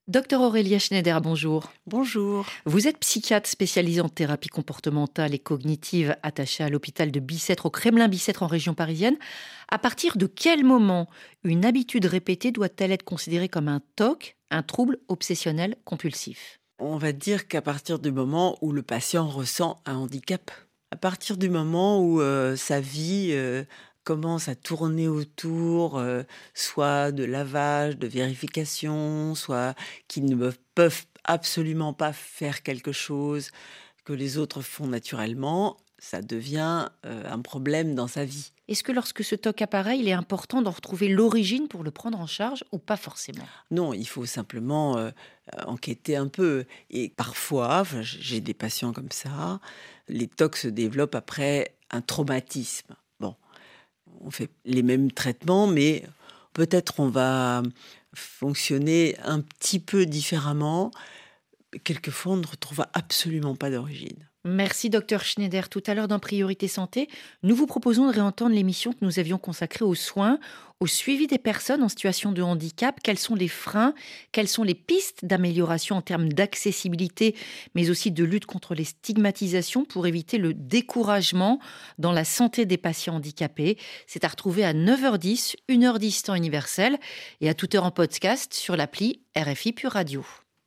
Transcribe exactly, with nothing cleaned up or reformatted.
Docteur Aurélia Schneider, bonjour. Bonjour. Vous êtes psychiatre spécialisée en thérapie comportementale et cognitive attachée à l'hôpital de Bicêtre, au Kremlin-Bicêtre en région parisienne. À partir de quel moment une habitude répétée doit-elle être considérée comme un T O C, un trouble obsessionnel compulsif? On va dire qu'à partir du moment où le patient ressent un handicap, à partir du moment où euh, sa vie euh, commence à tourner autour, euh, soit de lavage, de vérification, soit qu'ils ne peuvent peuvent absolument pas faire quelque chose que les autres font naturellement, ça devient euh, un problème dans sa vie. Est-ce que lorsque ce T O C apparaît, il est important d'en retrouver l'origine pour le prendre en charge ou pas forcément? Non, il faut simplement, heu, enquêter un peu et parfois, enfin, j j'ai des patients comme ça, les T O C se développent après un traumatisme. Bon, on fait les mêmes traitements, mais peut-être on va fonctionner un petit peu différemment. Quelquefois, on ne retrouve absolument pas d'origine. Merci docteur Schneider. Tout à l'heure dans Priorité Santé, nous vous proposons de réentendre l'émission que nous avions consacrée aux soins, au suivi des personnes en situation de handicap. Quels sont les freins? Quelles sont les pistes d'amélioration en termes d'accessibilité, mais aussi de lutte contre les stigmatisations pour éviter le découragement dans la santé des patients handicapés? C'est à retrouver à neuf heures dix, une heure dix temps universel et à toute heure en podcast sur l'appli R F I Pure Radio.